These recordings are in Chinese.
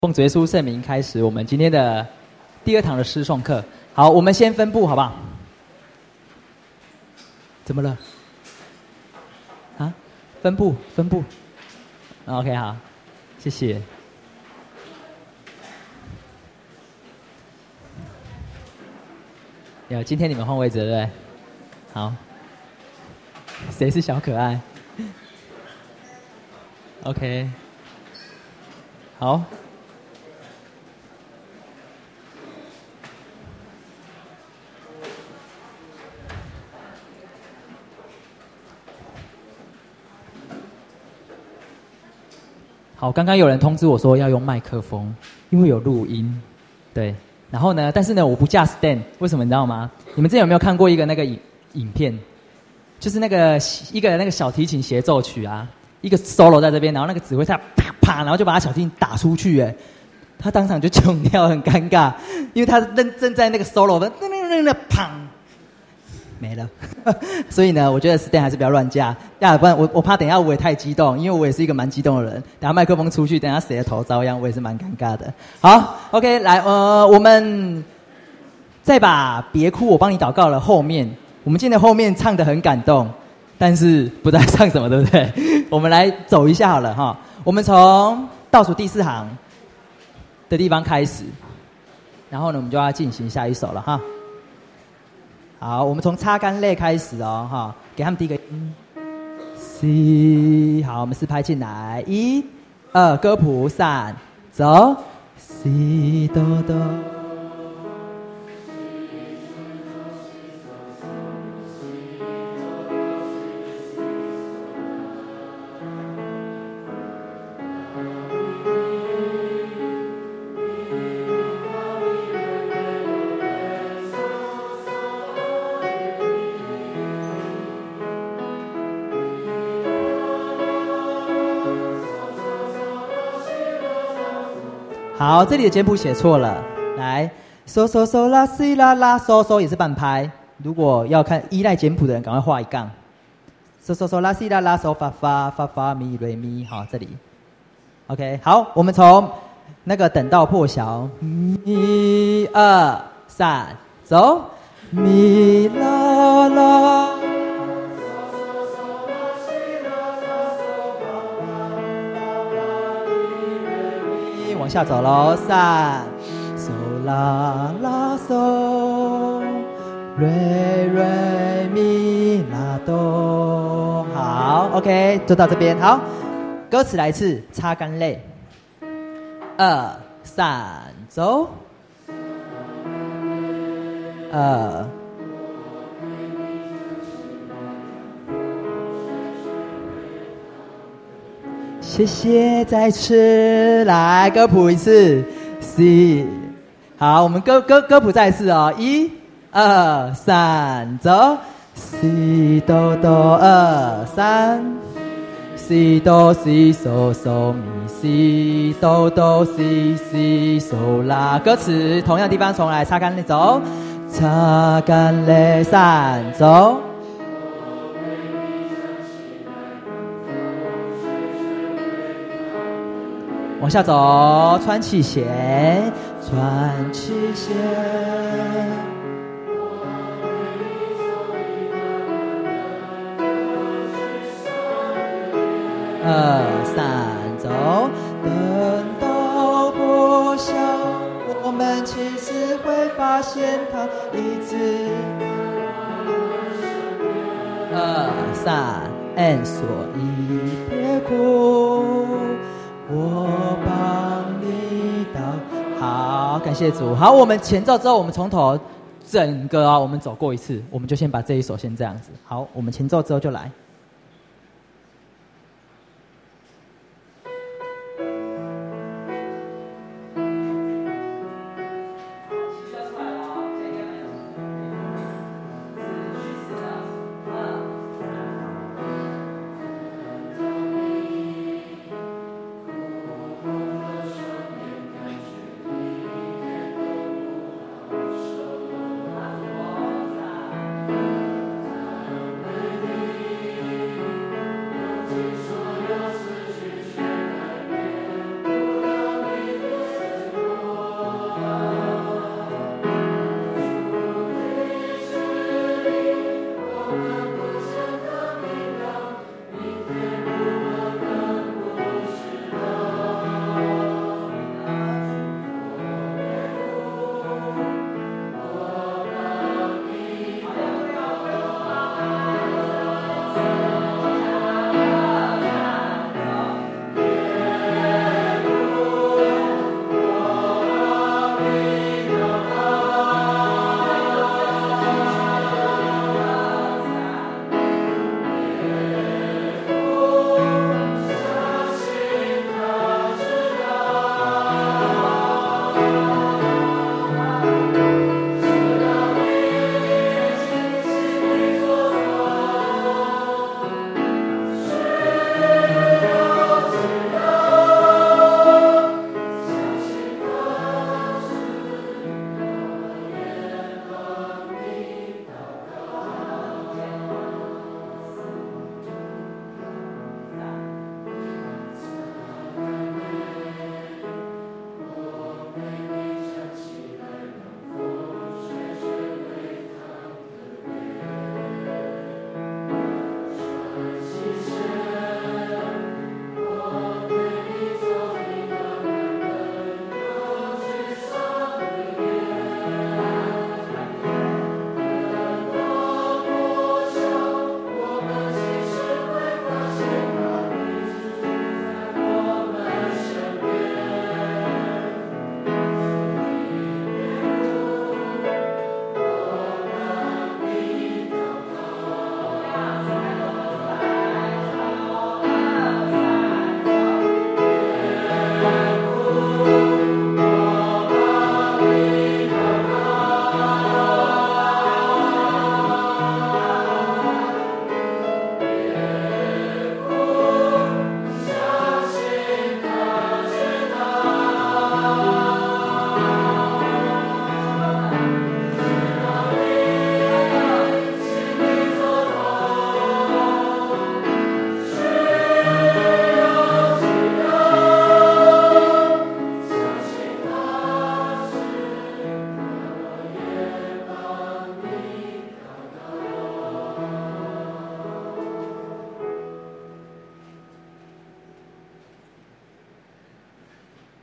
奉主耶稣圣名开始我们今天的第二堂的诗颂课。好，我们先分部好不好？怎么了？啊？分部。OK， 好，谢谢。有，今天你们换位置对不对？好。谁是小可爱 ？OK。好。好，刚刚有人通知我说要用麦克风，因为有录音，对。然后呢，但是呢，我不架 stand， 为什么你知道吗？你们之前有没有看过一个那个影片？就是那个一个那个小提琴协奏曲啊，一个 solo 在这边，然后那个指挥他啪啪，然后就把他小提琴打出去，哎，他当场就穷掉，很尴尬，因为他正在那个 solo 的砰。没了，所以呢，我觉得 stand 还是不要乱架，不然我怕等一下我也太激动，因为我也是一个蛮激动的人，等下麦克风出去，等下谁的头遭殃，我也是蛮尴尬的。好 ，OK， 来，我们再把别哭，我帮你祷告了后面，我们今天的后面唱得很感动，但是不知道唱什么，对不对？我们来走一下好了哈，我们从倒数第4行的地方开始，然后呢，我们就要进行下一首了哈。好，我们从擦干泪开始哦，哈，给他们第一个音 C， 好，我们4拍进来，1、2，歌谱3，走 C 哆哆。好，这里的简谱写错了，来嗦嗦嗦啦西啦啦嗦嗦也是半拍，如果要看依赖简谱的人，赶快画一杠。嗦嗦嗦啦西啦啦嗦发发发发咪瑞咪，好，这里 OK。 好，我们从那个等到破晓1、2、3，走咪啦啦，往下走喽，3嗦啦啦嗦，瑞瑞咪啦哆。好 ，OK， 就到这边。好，歌词来一次，擦干泪。2、3，走。谢谢再次来歌谱一次 C。 好，我们歌谱再一次哦，1、2、3，走 C 哆哆2、3 C 哆 C 嗦嗦咪 C 哆哆 C C 嗦啦。歌词同样地方重来，擦干泪走，擦干泪3，走。往下走，穿气弦，穿气弦。2、3，走。等到破晓，我们其实会发现它一直。2、3 ，and 所以别哭。我帮你祷，好，感谢主。好，我们前奏之后，我们从头整个我们走过一次，我们就先把这一首先这样子。好，我们前奏之后就来。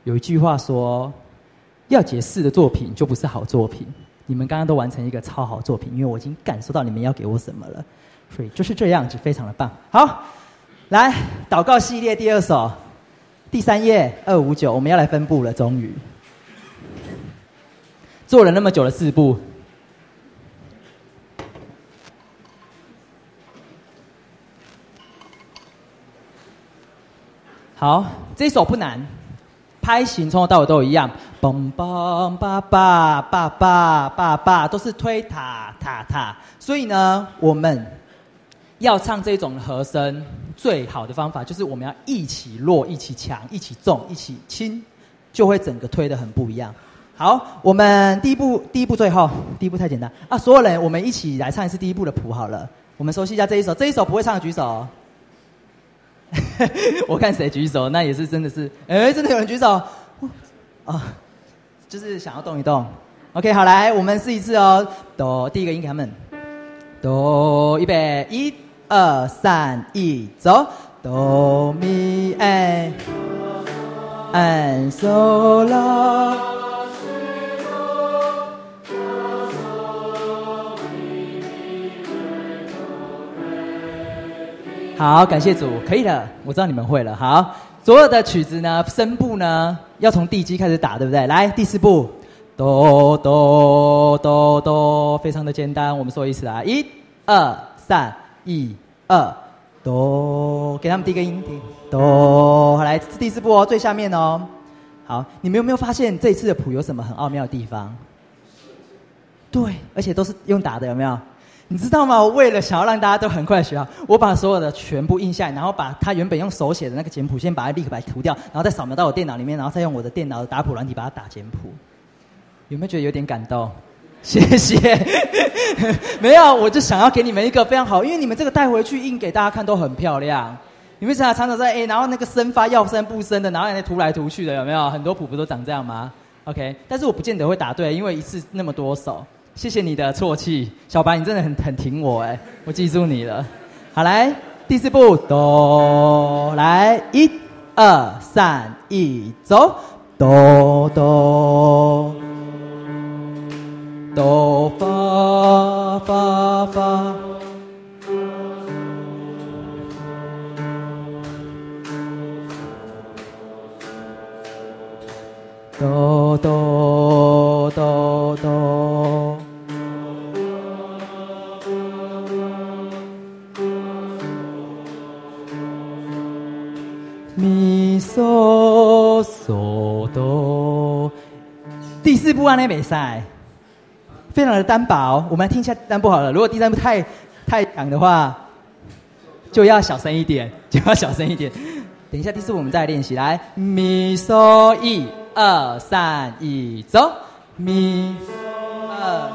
有一句话说，要解释的作品就不是好作品。你们刚刚都完成一个超好作品，因为我已经感受到你们要给我什么了，所以就是这样子，非常的棒。好，来祷告系列第2首，第3页259，我们要来分步了，终于做了那么久的4步。好，这一首不难，拍型从头到尾都一样，嘣嘣叭叭叭叭叭叭，都是推塔塔塔。所以呢，我们要唱这种和声，最好的方法就是我们要一起弱、一起强、一起重、一起轻，就会整个推得很不一样。好，我们第一步最后，第一步太简单啊！所有人，我们一起来唱一次第一步的谱好了。我们熟悉一下这一首不会唱的举手。我看谁举手，那也是真的是，真的有人举手啊，就是想要动一动。OK， 好，来，我们试一次哦。哆，第一个音给他们。哆，预备，1、2、3、1，走。哆咪安嗦啦。好，感谢主，可以了，我知道你们会了。好，所有的曲子呢，声部呢，要从地基开始打，对不对？来，第4步，哆哆哆哆，非常的简单，我们说一次啊，1、2、3、1、2，哆，给他们第一个音，哆，好，来第4步哦，最下面哦。好，你们有没有发现这一次的谱有什么很奥妙的地方？对，而且都是用打的，有没有？你知道吗？我为了想要让大家都很快学好，我把所有的全部印下来，然后把他原本用手写的那个简谱先把它立刻把它涂掉，然后再扫描到我电脑里面，然后再用我的电脑的打谱软体把它打简谱。有没有觉得有点感动？谢谢。没有，我就想要给你们一个非常好，因为你们这个带回去印给大家看都很漂亮。你们常常在然后那个声发要声不声的，然后在涂来涂去的，有没有？很多谱不都长这样吗 ？OK， 但是我不见得会答对，因为一次那么多首。谢谢你的啜泣，小白，你真的很挺我我记住你了。好，来第4步，哆，来1、2、3、1，走，哆哆哆发发发，哆哆哆哆。咪嗦嗦哆，第4步那没赛，非常的单薄。我们来听一下单步好了。如果第3步太强的话，就要小声一点，等一下第4步我们再来练习。来，咪嗦1、2、3、1，走，咪2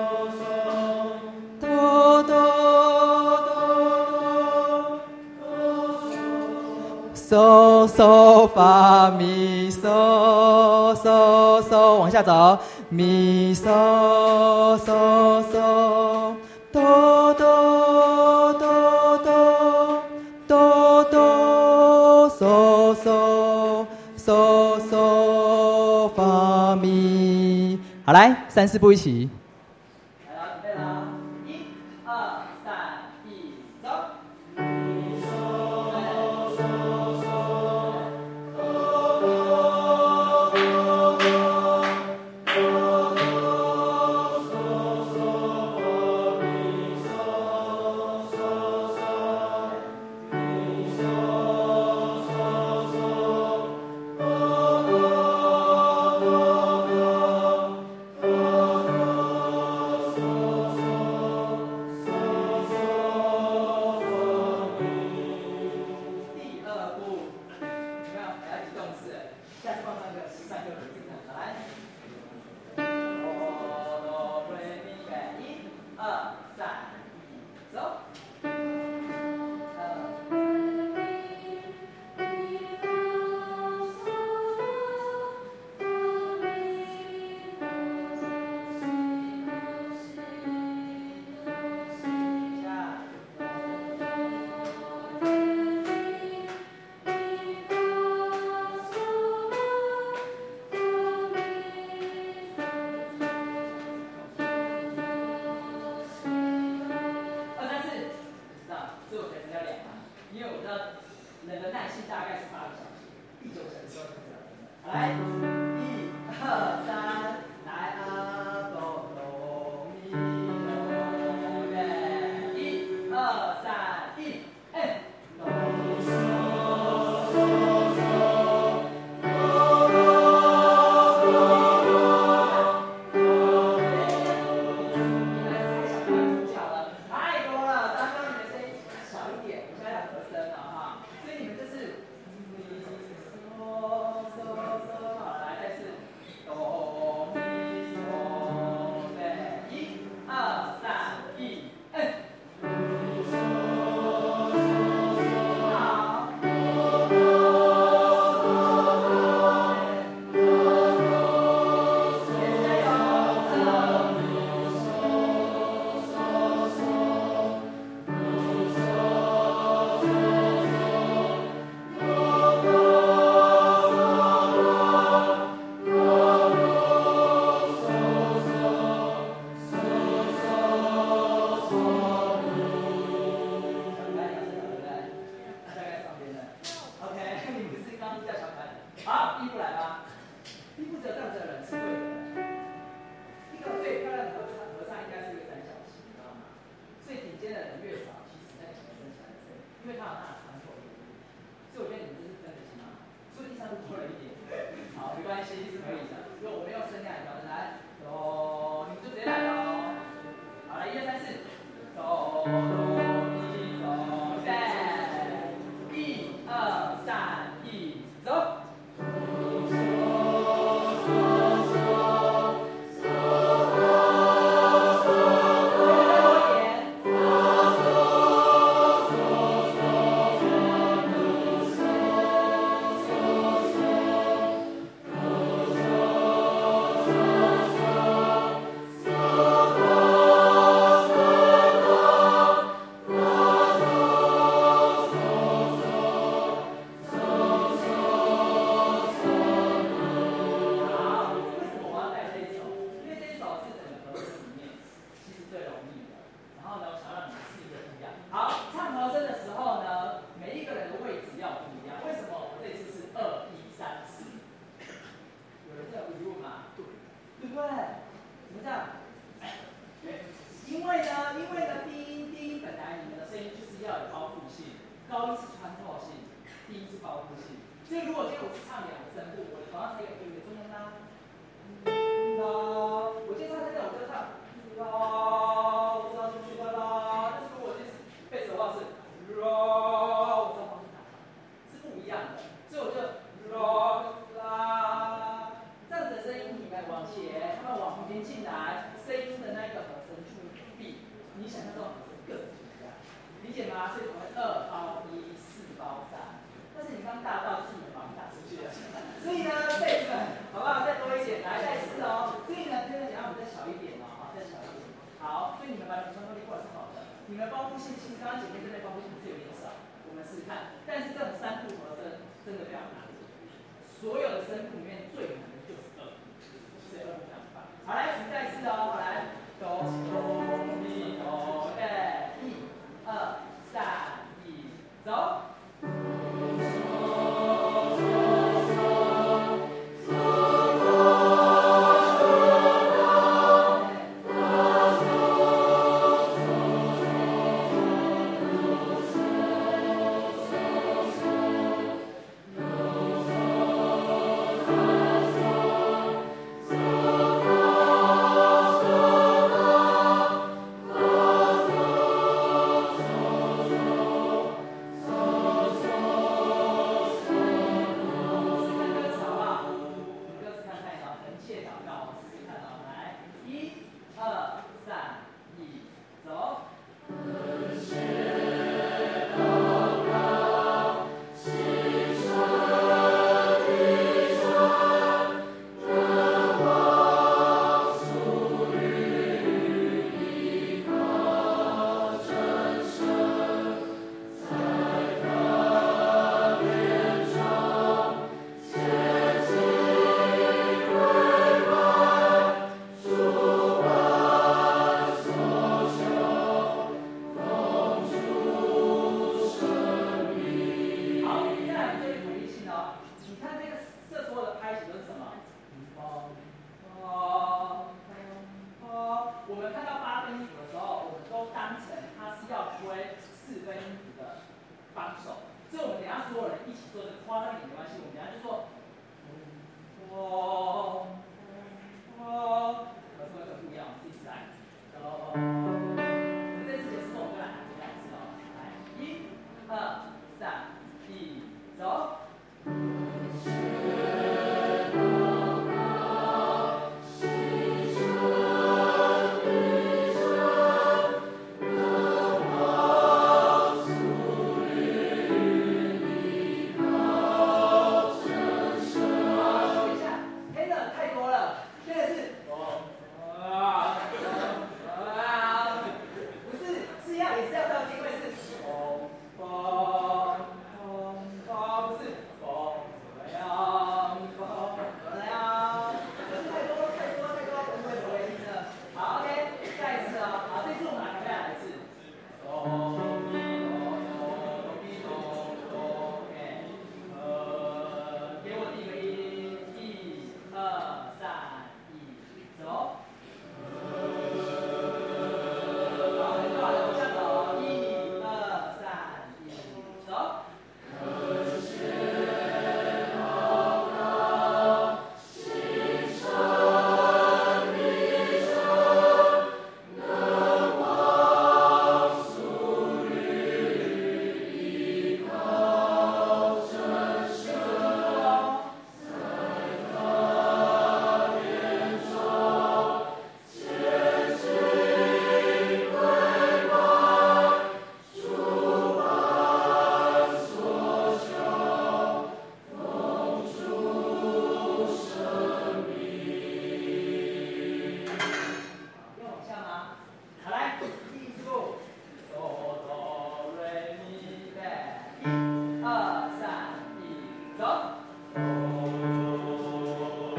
哆哆。嗦嗦发咪嗦嗦嗦，往下走，咪嗦嗦嗦，哆哆哆哆哆哆嗦嗦嗦嗦发咪。好，来3、4步一起。来了，准备了，1、2、3、1，走。 可以的，因为我们用声量调整来，哆，你就直接来喽。好，来，1、2、3、4，哆咪哆来，1、2、3、1，走。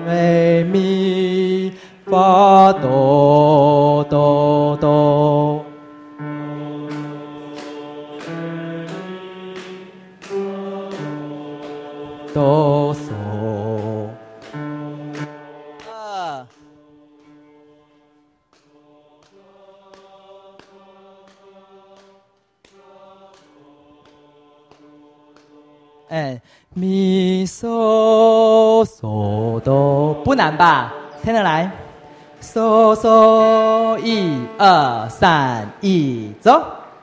瑞咪发哆哆哆。哆嗦，咪嗦嗦哆，不难吧？听得来？嗦嗦，一二三，一走。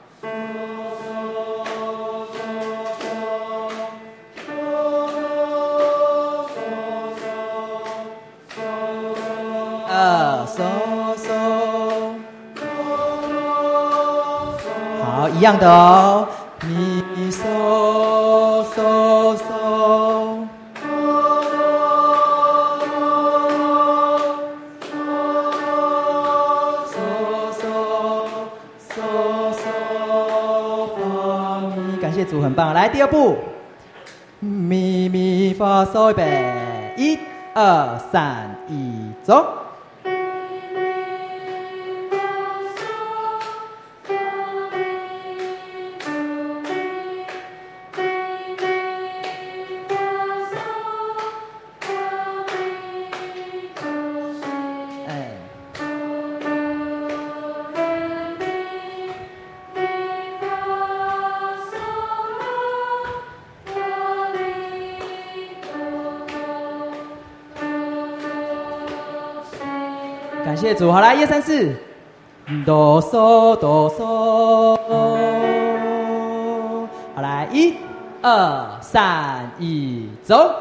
好，一样的哦。咪嗦嗦嗦，发咪，感谢组很棒。来第二步，咪咪发嗦，预备，一二三，一走。感谢主，好来，1、2、3、4，哆嗦哆嗦，好来，1、2、3、1，走。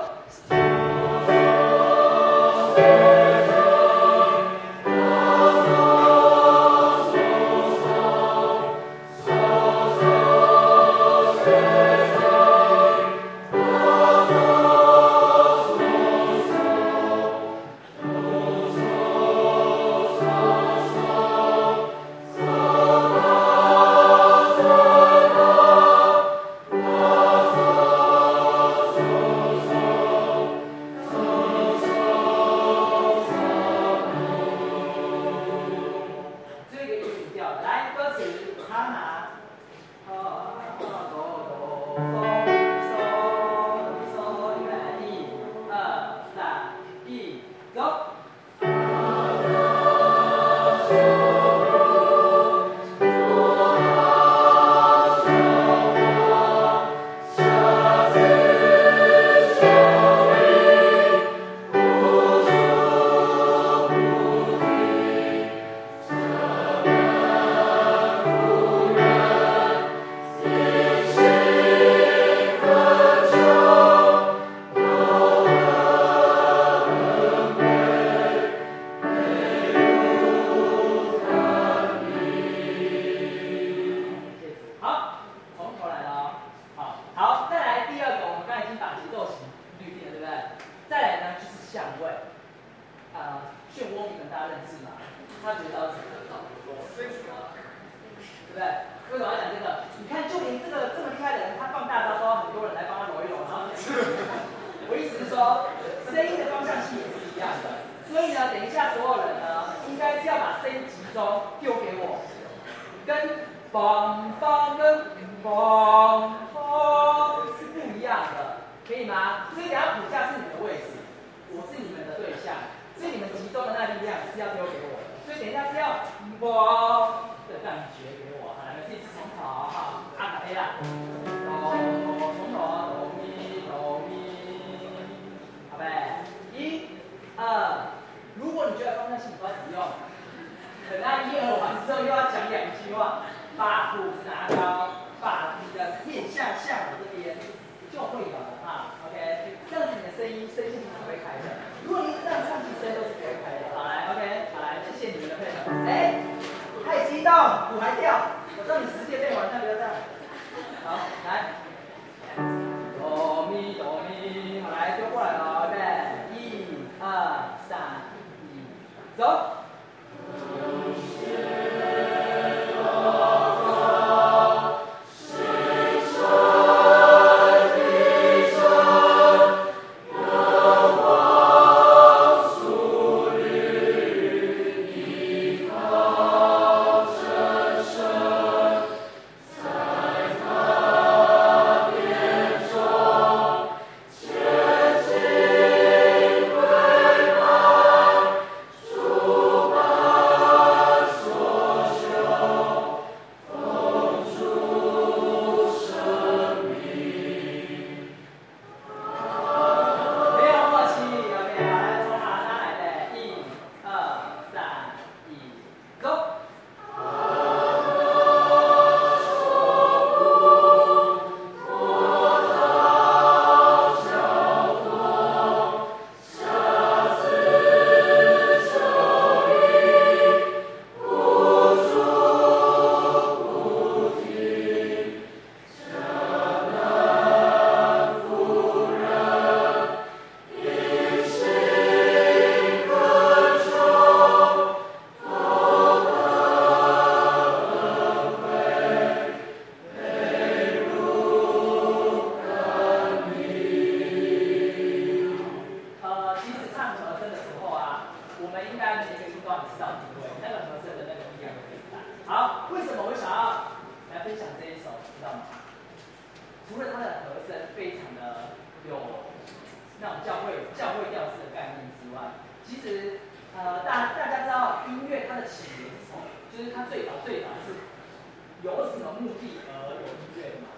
们应该每个音都很知道定位，那个和声的那个力量就可以带。好，为什么我想要来分享这一首，知道吗？除了它的和声非常的有那种教会调式的概念之外，其实大家知道音乐它的起源是什么？就是它最早是有什么目的而有音乐吗？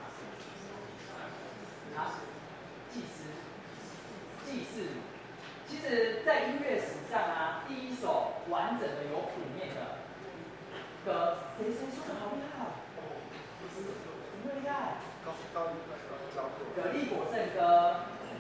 啊，祭祀。其实，在音乐史上啊，第一首完整的有谱面的歌，谁说的好厉害？很厉害。蛤蜊果圣歌。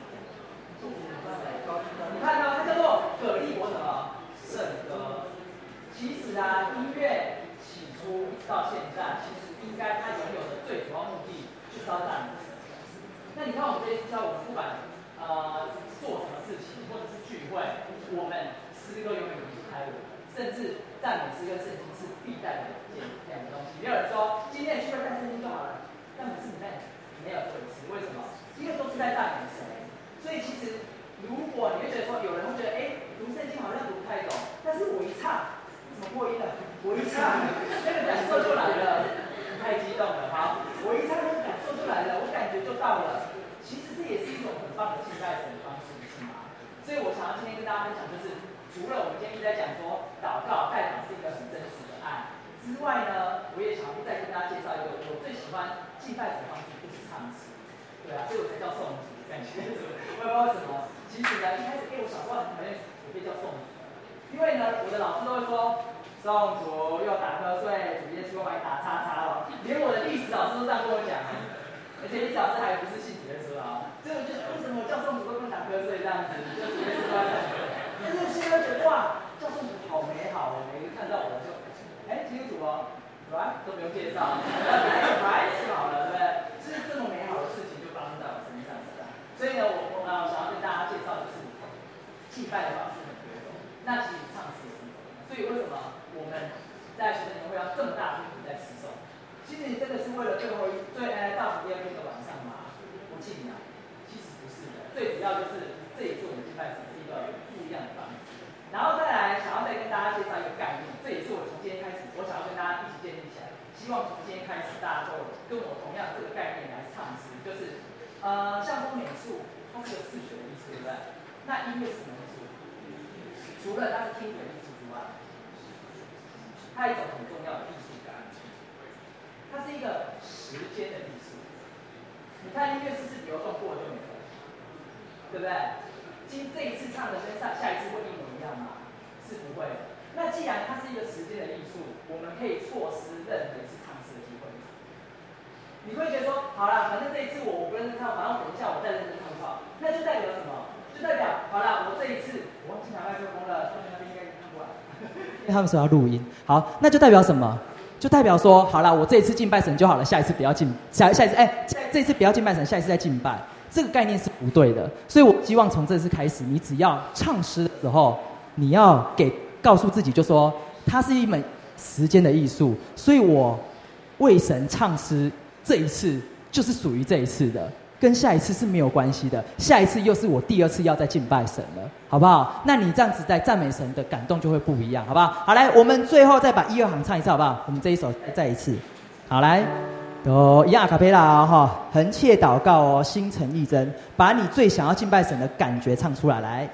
你看到它叫做蛤蜊果什么圣歌？其实啊，音乐起初一直到现在，其实应该它拥有的最主要目的就是要赞美神。那你看我们这些教，我们不管做什么事情，或者是聚会，我们诗歌永远离不开我们，甚至赞美诗跟圣经是必带的两个东西。也有人说今天的聚会带圣经就好了，但不是你在没有这回事。为什么？因为都是在赞美神。所以其实如果你会觉得说，有人会觉得，读圣经好像读不太懂，但是我一唱，怎么破音了？我一唱，那个感受就来了，太激动了，好，我一唱那个感受就来了，我感觉就到了。其实这也是一种很棒的敬拜神的方式，不是吗？所以我想要今天跟大家分享，就是除了我们今天一直在讲说祷告代祷是一个很真实的爱之外呢，我也想再跟大家介绍一个我最喜欢敬拜神的方式，就是唱诗。对啊，所以我才叫颂主，感觉我也不知道为什么。其实呢，一开始我小时候很讨厌我被叫颂主，因为呢，我的老师都会说颂主又打瞌睡，主耶稣又把你打叉叉了，连我的历史老师都这样跟我讲。而且历史老师还不是信主耶稣啊，所以我就为什么我叫颂主都跟打瞌睡这样子，就主耶稣都在讲。但是现在觉得哇，叫颂主好美好哦，每个看到我就基督徒哦，right 都不用介绍，right 就好了，对不对？就是这么美好的事情就发生在我身上，所以呢，我想要跟大家介绍就是祭拜的方式很多种，那其实唱诗也是一种。所以为什么我们在学生年会要这么大篇幅在诗颂？其实你真的是为了倒数第二天的晚上吗？不尽然，其实不是的。最主要就是这也是我们敬拜神是一个不一样的方式。然后再来，想要再跟大家介绍一个概念，这也是我从今天开始，我想要跟大家一起建立起来。希望从今天开始，大家都跟我同样这个概念来唱诗，就是像说美术，它是个视觉的艺术，对不对？那音乐是什么艺术？除了它是听觉艺术之外，它有一种很重要的艺术感，它是一个时间的艺术。你看音乐是流动过就没了，对不对？这一次唱的跟下一次会一模一样吗？是不会的。那既然它是一个时间的艺术，我们可以错失任何一次唱诗的机会。你会觉得说，好啦，反正这一次我不认真唱，反正等一下我再认真唱就好。那就代表什么？就代表好啦，我这一次我忘记拿麦克风了，他们那边应该看过来。因为他们说要录音。好，那就代表什么？就代表说，好啦，我这一次敬拜神就好了，下一次不要敬，下一次这一次不要敬拜神，下一次再敬拜。这个概念是不对的，所以我希望从这次开始，你只要唱诗的时候，你要告诉自己，就说它是一门时间的艺术，所以我为神唱诗，这一次就是属于这一次的，跟下一次是没有关系的，下一次又是我第二次要再敬拜神了，好不好？那你这样子在赞美神的感动就会不一样，好不好？好，来，我们最后再把1、2行唱一次，好不好？我们这一首再一次，好，来。一样阿卡贝拉哦，横切祷告哦，心诚意真，把你最想要敬拜神的感觉唱出来。来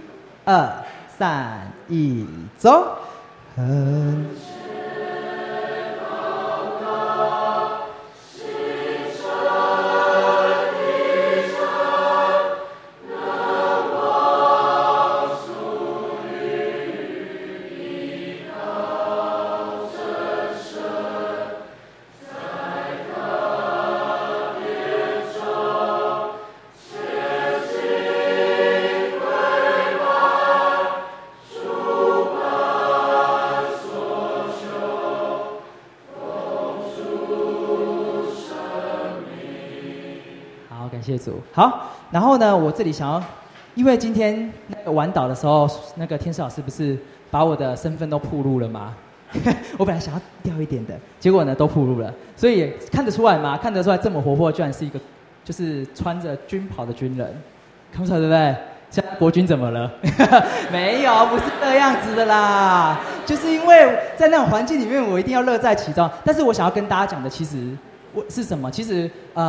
，1、2、3、1，走。横谢主。好，然后呢，我这里想要，因为今天那个晚祷的时候，那个天使老师不是把我的身份都暴露了吗？我本来想要掉一点的，结果呢都暴露了，所以看得出来吗？看得出来这么活泼，居然是一个就是穿着军袍的军人，看不出来对不对？ 现在国军怎么了？没有，不是这样子的啦。就是因为在那种环境里面，我一定要乐在其中。但是我想要跟大家讲的，其实是什么？其实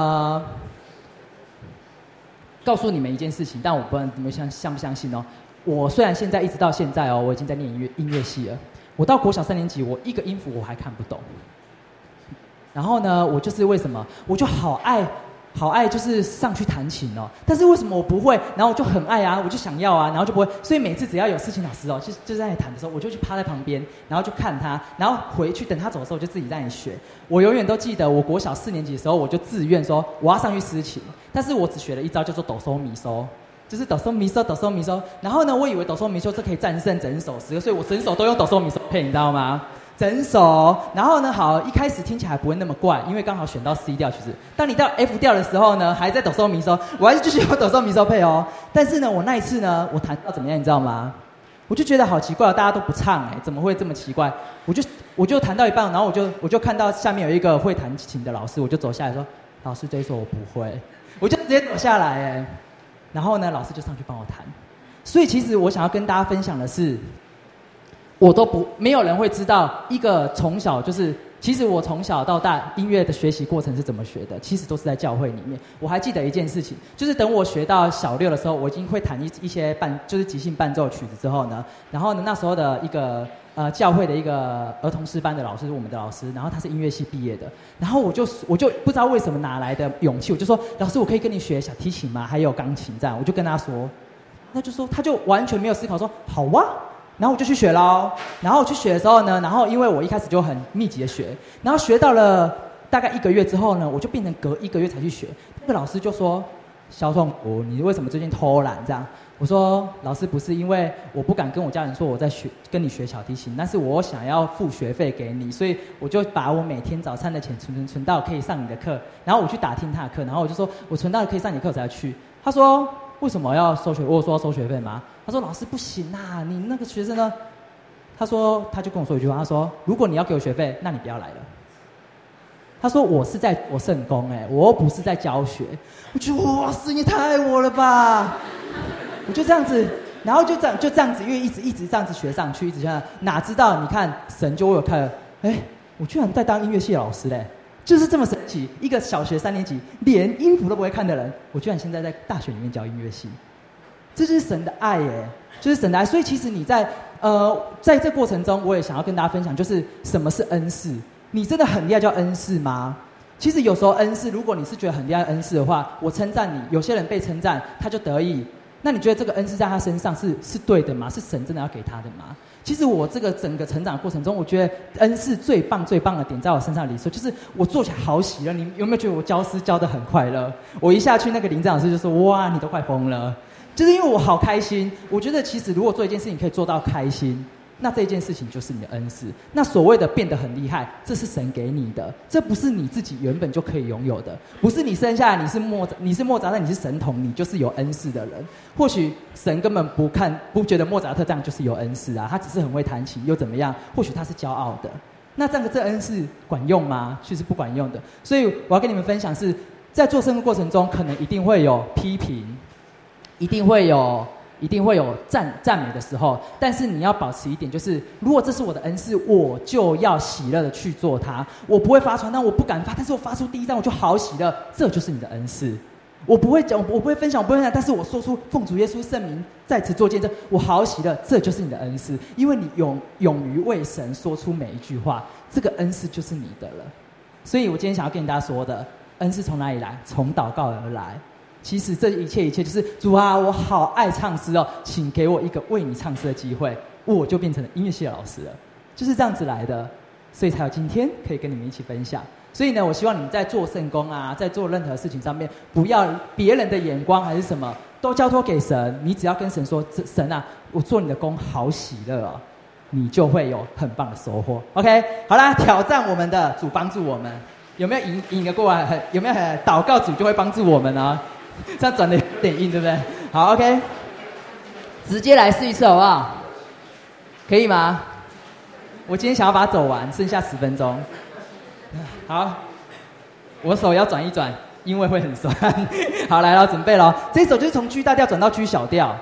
告诉你们一件事情，但我不知道你们相不相信哦。我虽然现在一直到现在哦，我已经在念音乐系了。我到国小3年级，我一个音符我还看不懂。然后呢，我就是为什么，我就好爱就是上去弹琴哦。但是为什么我不会？然后我就很爱啊，我就想要啊，然后就不会。所以每次只要有事情老师哦，就在那里弹的时候，我就去趴在旁边，然后就看他，然后回去等他走的时候，我就自己在那里学。我永远都记得，我国小4年级的时候，我就自愿说我要上去司琴，但是我只学了一招叫做哆嗦咪嗦。就是哆嗦咪嗦，哆嗦咪嗦。然后呢，我以为哆嗦咪嗦这可以战胜整首诗，所以我整首都用哆嗦咪嗦配，你知道吗？整首。然后呢，好，一开始听起来不会那么怪，因为刚好选到 C 调曲子。当你到 F 调的时候呢，还在哆嗦咪嗦，我还是继续用哆嗦咪嗦配哦。但是呢，我那一次呢，我弹到怎么样，你知道吗？我就觉得好奇怪，大家都不唱怎么会这么奇怪？我就弹到一半，然后我就看到下面有一个会弹琴的老师，我就走下来说：“老师，这一首我不会。”我就直接走下来然后呢，老师就上去帮我弹。所以其实我想要跟大家分享的是，没有人会知道一个从小就是，其实我从小到大音乐的学习过程是怎么学的，其实都是在教会里面。我还记得一件事情，就是等我学到小6的时候，我已经会弹一些就是即兴伴奏曲子之后呢，然后呢那时候的一个教会的一个儿童诗班的老师，我们的老师，然后他是音乐系毕业的，然后我就不知道为什么哪来的勇气，我就说老师，我可以跟你学小提琴吗？还有钢琴这样，我就跟他说，他就完全没有思考说好啊，然后我就去学咯。然后我去学的时候呢，然后因为我一开始就很密集的学，然后学到了大概1个月之后呢，我就变成隔1个月才去学。那个老师就说：“肖仲国，你为什么最近偷懒这样？”我说：“老师，不是因为我不敢跟我家人说我在跟你学小提琴，但是我想要付学费给你，所以我就把我每天早餐的钱存到可以上你的课，然后我去打听他的课，然后我就说我存到可以上你课才去。”他说：“为什么要收学？我有说要收学费吗？”他说：“老师不行啊，你那个学生呢？”他就跟我说一句话，他说：“如果你要给我学费，那你不要来了。”他说：“我是在做圣工我又不是在教学。”我觉得哇塞，你太爱我了吧！我就这样子，然后就这样子，因为一直这样子学上去，一直这样，哪知道你看神就为我看了，我居然在当音乐系的老师嘞，就是这么神奇。一个小学3年级连音符都不会看的人，我居然现在在大学里面教音乐系，这就是神的爱就是神的爱。所以其实你在这过程中，我也想要跟大家分享，就是什么是恩赐。你真的很厉害叫恩赐吗？其实有时候恩赐，如果你是觉得很厉害恩赐的话，我称赞你。有些人被称赞，他就得意。那你觉得这个恩赐在他身上是对的吗？是神真的要给他的吗？其实我这个整个成长过程中，我觉得恩赐最棒的点在我身上里说，就是我做起来好喜乐。你有没有觉得我教诗教得很快乐？我一下去，那个林长老师就说：“哇，你都快疯了！”就是因为我好开心。我觉得其实如果做一件事情可以做到开心，那这件事情就是你的恩赐。那所谓的变得很厉害，这是神给你的，这不是你自己原本就可以拥有的。不是你生下来你是莫扎特，你是神童，你就是有恩赐的人。或许神根本不觉得莫扎特这样就是有恩赐啊，他只是很会弹琴又怎么样？或许他是骄傲的。那这样的这恩赐管用吗？其实不管用的。所以我要跟你们分享是，在做圣歌过程中，可能一定会有批评，一定会有赞美的时候，但是你要保持一点，就是如果这是我的恩赐，我就要喜乐的去做它。我不会发传单，我不敢发，但是我发出第一张我就好喜乐，这就是你的恩赐。我不会讲，我不会分享，但是我说出奉主耶稣圣名在此做见证，我好喜乐，这就是你的恩赐。因为你勇于为神说出每一句话，这个恩赐就是你的了。所以我今天想要跟大家说的，恩赐从哪里来？从祷告而来。其实这一切就是主啊，我好爱唱诗哦，请给我一个为你唱诗的机会，我就变成了音乐系的老师了，就是这样子来的，所以才有今天可以跟你们一起分享。所以呢，我希望你们在做圣工啊，在做任何事情上面，不要别人的眼光还是什么，都交托给神。你只要跟神说：“神啊，我做你的工好喜乐哦。”你就会有很棒的收获。OK， 好啦，挑战我们的主帮助我们，有没有引得过来？有没有祷告主就会帮助我们啊？这样转的有点硬，对不对？好 ，OK， 直接来试一次好不好？可以吗？我今天想要把它走完，剩下10分钟。好，我手要转一转，因为会很酸。好，来了，准备了。这一首就是从 G 大调转到 G 小调，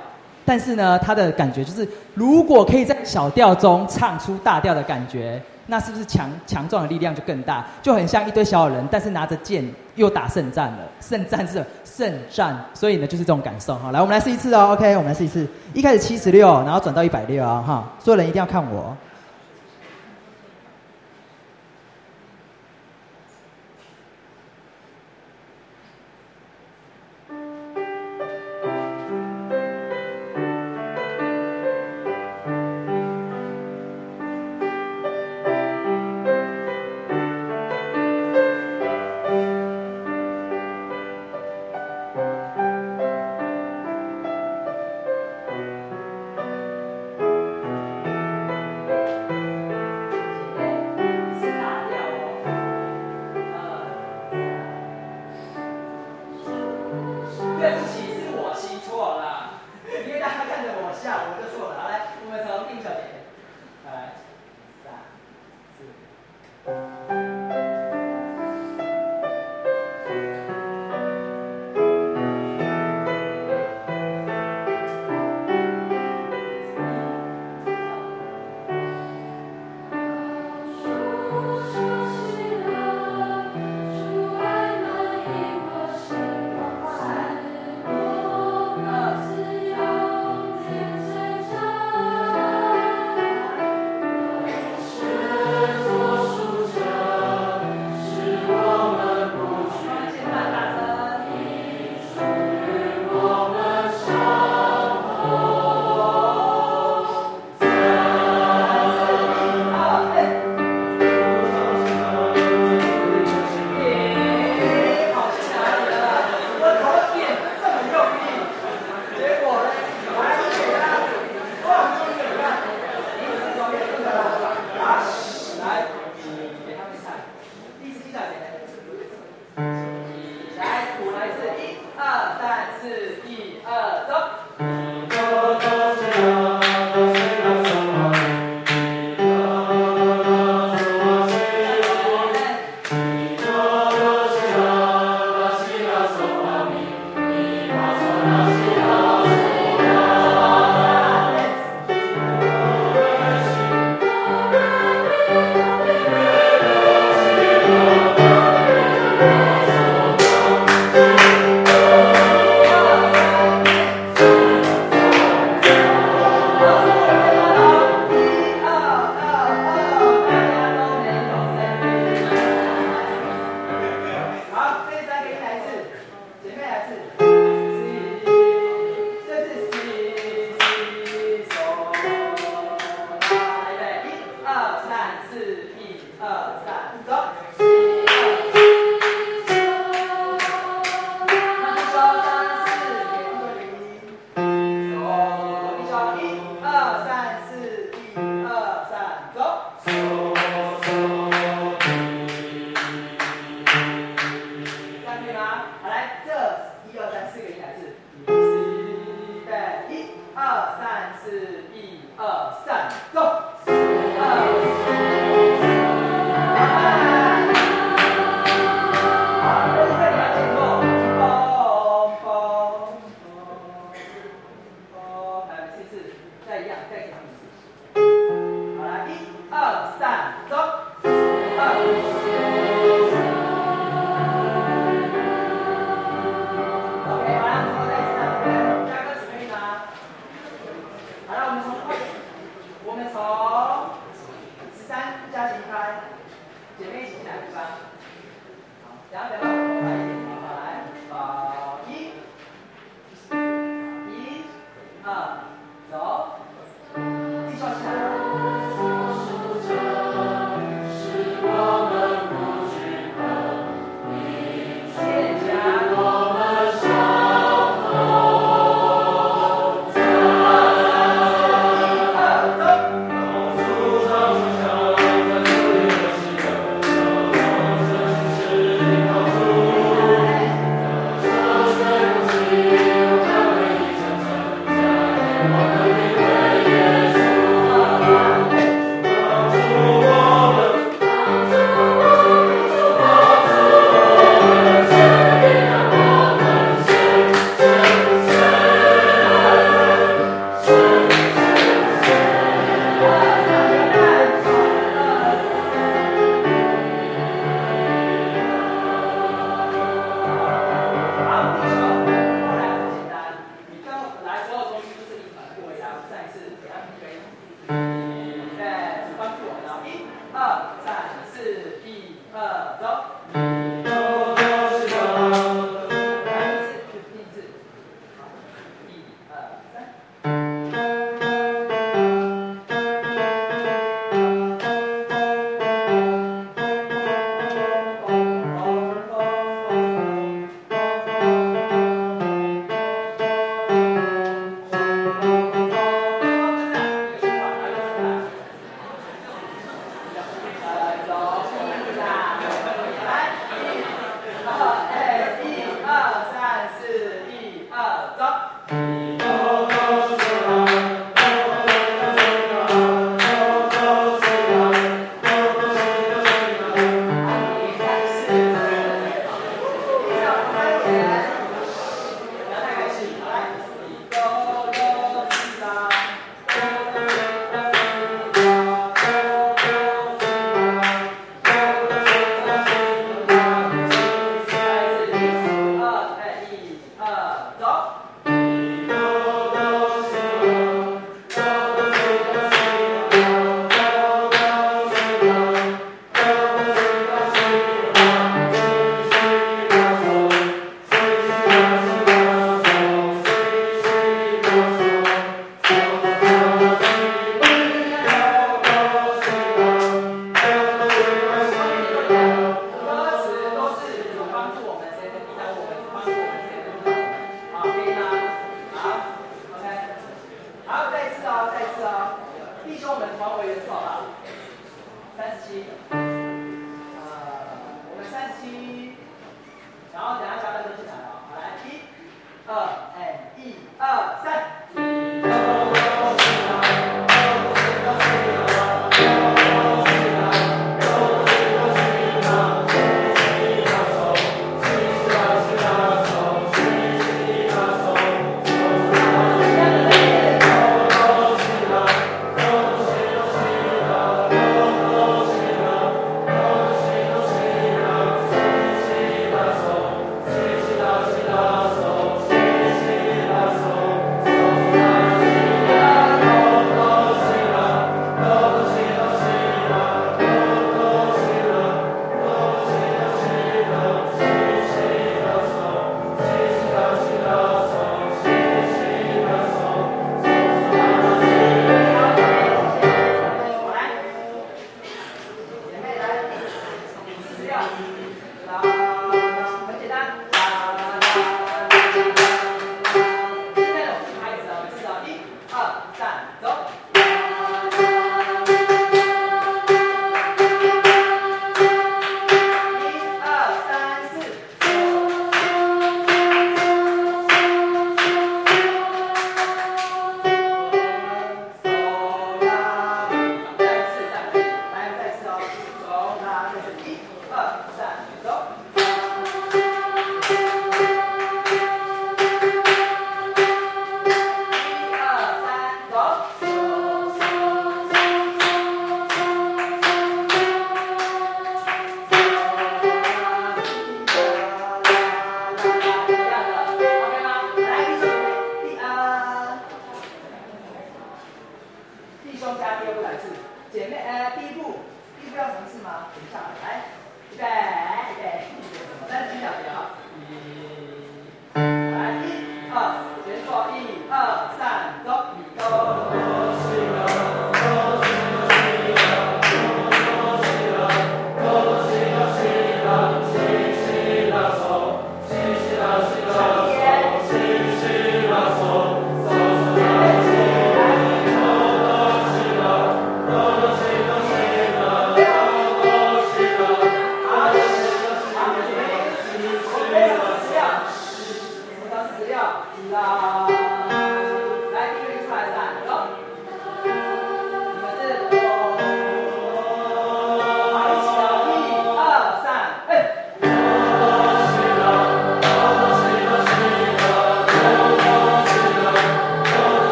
但是呢，它的感觉就是，如果可以在小调中唱出大调的感觉，那是不是强壮的力量就更大？就很像一堆小人，但是拿着剑又打胜仗了。胜战是胜战，所以呢就是这种感受哈。来，我们来试一次哦 ，OK， 我们来试一次。一开始76，然后转到160啊哈，所有人一定要看我。 弟兄们还我元素好不好？37，我们37，然后等下加分就进来了，好来1、2，1、2、3。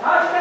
好，预备。